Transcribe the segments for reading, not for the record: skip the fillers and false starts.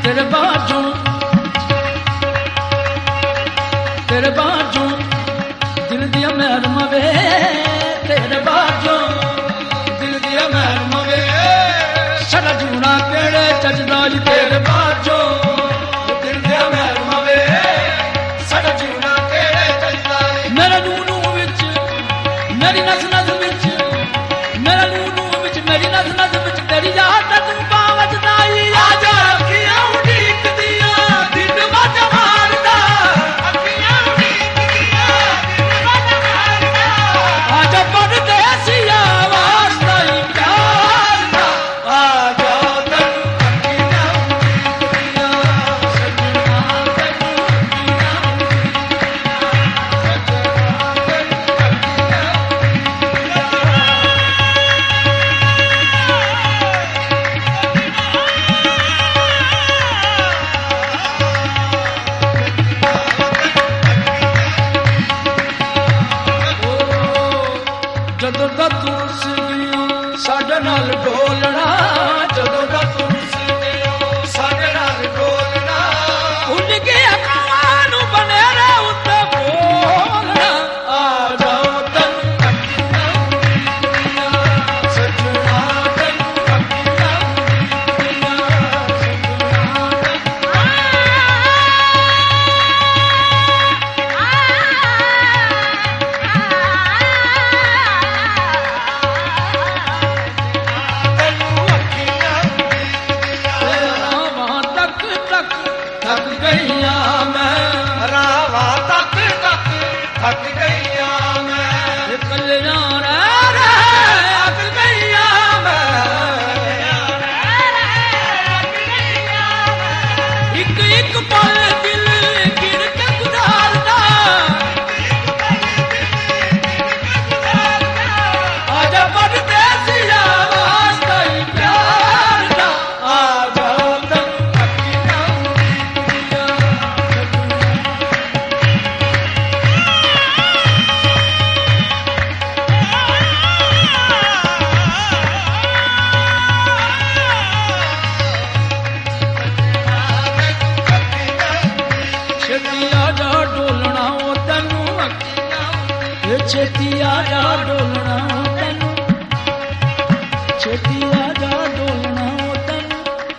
तेरे बाजों दिल दिया महर मवे तेरे बाजों दिल दिया महर मवे साडा जूना केड़े चजदा जी तेरे बाजों दिल दिया महर मवे साडा जूना केड़े चजदा मेरे नूनू विच मेरी नस नस विच मेरे नूनू विच मेरी नस नस विच तेरी याद तू पावजदाई आजा अखियां उड़ीक दिया दिन वज मारदा अखियां उड़ीक दिया दिन वज मारदा आजा परदेसी आवाज ताई प्यार दा आजा तक अखियां उड़ीक दिया सजना तक ਜਦੋਂ ਦਾ ਤੂੰ ਸੀਓ ਸਾਡੇ ਨਾਲ ਢੋਲਣਾ ਜਦੋਂ ਦਾ ਤੂੰ ਸੀਓ ਸਾਡੇ ਨਾਲ ਢੋਲਣਾ ਭੁੱਲ ਗਿਆ ਕਾਵਾਂ ਨੂੰ ਬਨੇਰੇ ਉੱਤੇ ਬੋਲਣਾ ਆ ਜਾਓ ਤੈਨੂੰ ਅੱਖੀਆਂ ਉਡੀਕਦੀਆਂ ਸਜਣਾ ਤੈਨੂੰ ਅੱਖੀਆਂ ਉਡੀਕਦੀਆਂ ਰਾਵਾਂ ਤੱਕ ਤੱਕ ਥੱਕ ਗਈਆਂ ਮੈਂ ਰਾਵਾਂ ਤੱਕ ਤੱਕ ਥੱਕ ਗਈਆਂ ਮੈਂ ਇਕੱਲਿਆਂ ਰਹਿ ਰਹਿ ਅੱਕ ਗਈਆਂ ਮੈਂ ਇੱਕ ਇੱਕ ਪਲ ਦਿਲ ਗਿਰ ਕੇ ਗੁਜ਼ਾਰਦਾ ਆਜਾ ਪਰਦੇਸੀ ਆਵਾਜ਼ ਤਾਈ ਪਿਆਰ ਦਾ ਆਜਾ ਤੈਨੂੰ ਅੱਖੀਆਂ ਉਡੀਕਦੀਆਂ ਛੇਤੀ ਆਜਾ ਡੋਲਣਾ ਉਹ ਤੈਨੂੰ ਅੱਖੀਆਂ ਇਹ ਛੇਤੀ ਆਜਾ ਡੋਲਣਾ ਉਹ ਤੈਨੂੰ ਛੇਤੀ ਆਜਾ ਡੋਲਣਾ ਉਹ ਤੈਨੂੰ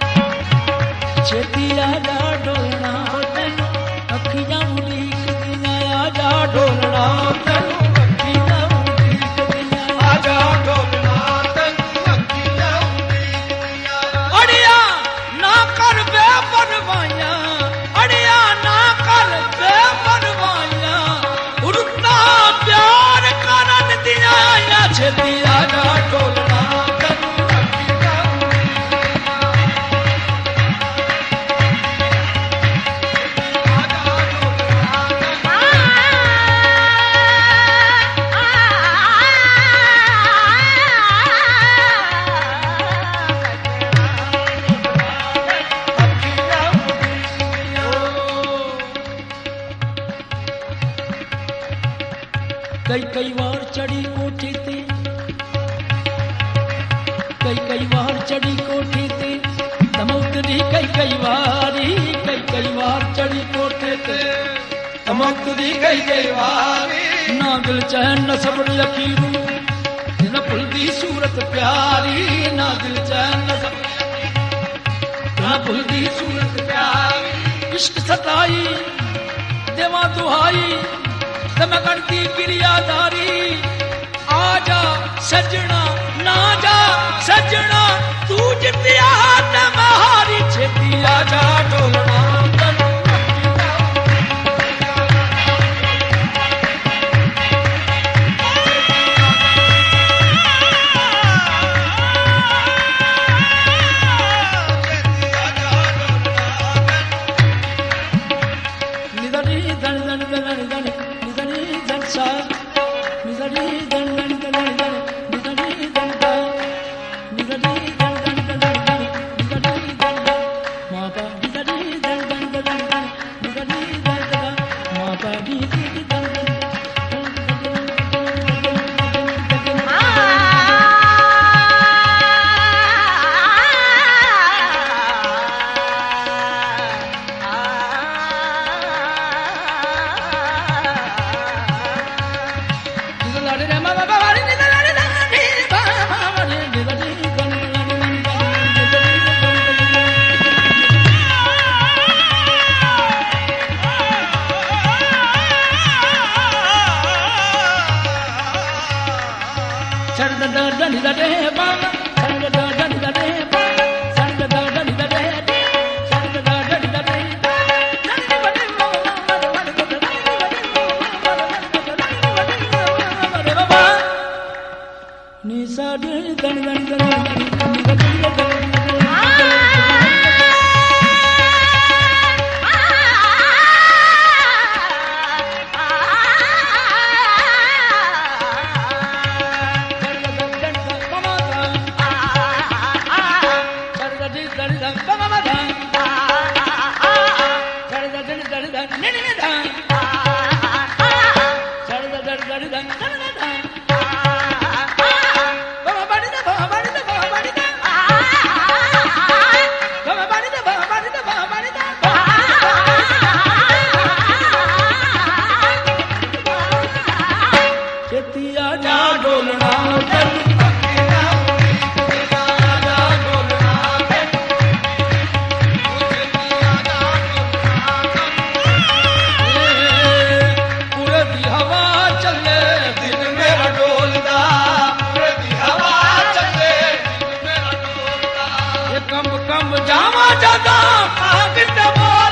ਛੇਤੀ ਆਜਾ ਡੋਲਣਾ ਉਹ ਤੈਨੂੰ ਅੱਖੀਆਂ ਉਡੀਕਦੀਆਂ ਆਜਾ ਡੋਲਣਾ ਉਹ ਤੈਨੂੰ ਅੱਖੀਆਂ ਉਡੀਕਦੀਆਂ ਆਜਾ ਡੋਲਣਾ ਤੈਨੂੰ ਅੱਖੀਆਂ ਉਡੀਕਦੀਆਂ ਅੜਿਆ ਨਾ ਕਰ ਬੇਪਰਵਾਹੀਆਂ ਅੜਿਆ ਨਾ ਕਰ ਬੇਪਰਵਾਹੀਆਂ ਰੁੱਤਾਂ ਪਿਆਰ ਕਰਨ ਦੀਆਂ ਆਈਆਂ ਛੇਤੀ ਆਜਾ ਡੋਲਣਾ ਤੈਨੂੰ ਅੱਖੀਆਂ ਕਈ ਵਾਰ ਚੜੀ ਕੋਠੀ ਤੇ ਕਈ ਵਾਰ ਚੜੀ ਕੋਠੀ ਤੇ ਤਮੌਤ ਦੀ ਕਈ ਵਾਰੀ ਕਈ ਵਾਰ ਚੜੀ ਕੋਠੇ ਤੇ ਤਮੌਤ ਦੀ ਕਈ ਵਾਰੀ ਨਾ ਦਿਲ ਚੈਨ ਨਾ ਸਬਰ ਯਕੀਨ ਨਾ ਭੁੱਲਦੀ ਸੂਰਤ ਪਿਆਰੀ ਨਾ ਦਿਲ ਚੈਨ ਨਾ ਸਬਰ ਨਾ ਭੁੱਲਦੀ ਸੂਰਤ ਪਿਆਰੀ ਇਸ਼ਕ ਸਤਾਈ ਦੇਵਾਂ ਦੁਹਾਈ ਤੇ ਮੈਂ ਕਰਦੀ ਕਿਰਿਆਦਾਰੀ ਆਜਾ ਸਜਣਾ ਨਾ ਜਾ ਸਜਣਾ ਤੂੰ ਜਿੱਤਿਆ ਤੇ ਮੈਂ ਹਾਰੀ ਛੇਤੀ ਆਜਾ ਢੋਲਣਾ ਤੈਨੂੰ ਨਿਦਨੀ ਦਨ ਦਨ ਦਨ ਦਨ ਨਿਦਨੀ ਦਨ ਸਾ ਨਿਦਨੀ ਦਨ ਦਨ ਦਨ ਦਨ ਨਿਦਨੀ ਦਨ ਦਾ ਨਿਦਨੀ ਦਨ ਦਨ ਦਨ जावा जादा